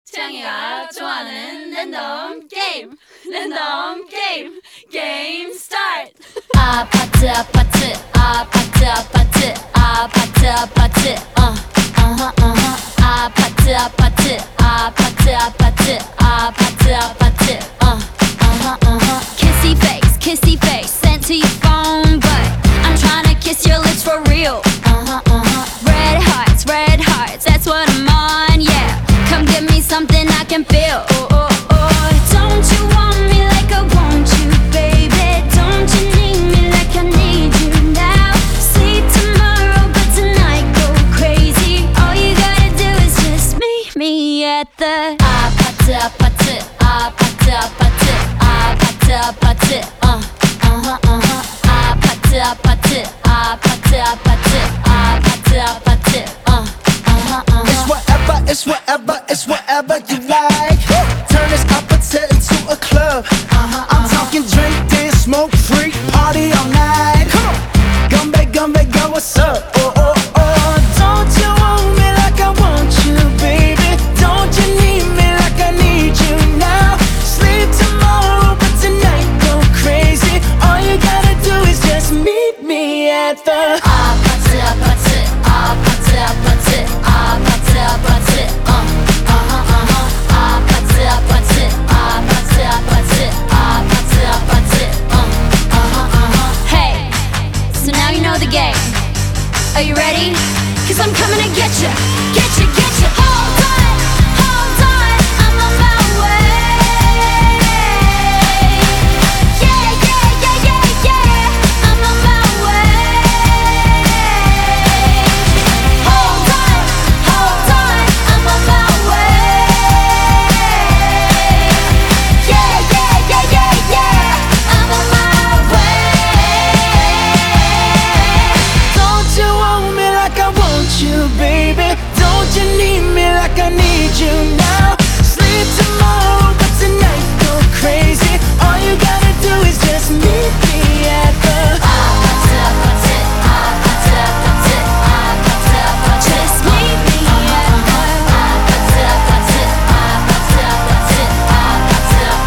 태양이가 좋아하는 랜덤 게임 게임 스타트. 아파트 아파트 아파트 아파트 아파트 아파트 아파트 아파트 아파트 아파트 아파트 아파트 kissy face sent to your phone, but I'm tryna kiss your lips for real. Red hearts, that's what I'm on, yeah. Come give me something I can feel. Don't you want me like I want you, baby? Don't you need me like I need you now? See tomorrow, but tonight go crazy. All you gotta do is just meet me at the 아파트 아파트 아파트 아파트 아파트 아파트 아파트 아파트 아파트 아파트 아파트 It's whatever you like. Turn this